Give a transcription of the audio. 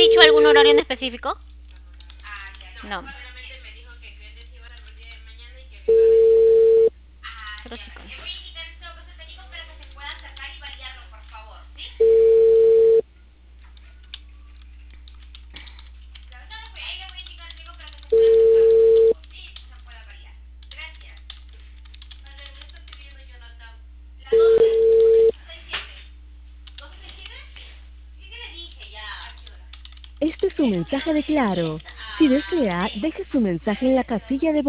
dicho algún horario en específico? No. Pero sí. Este es un mensaje de Claro. Si desea, deje su mensaje en la casilla de voz.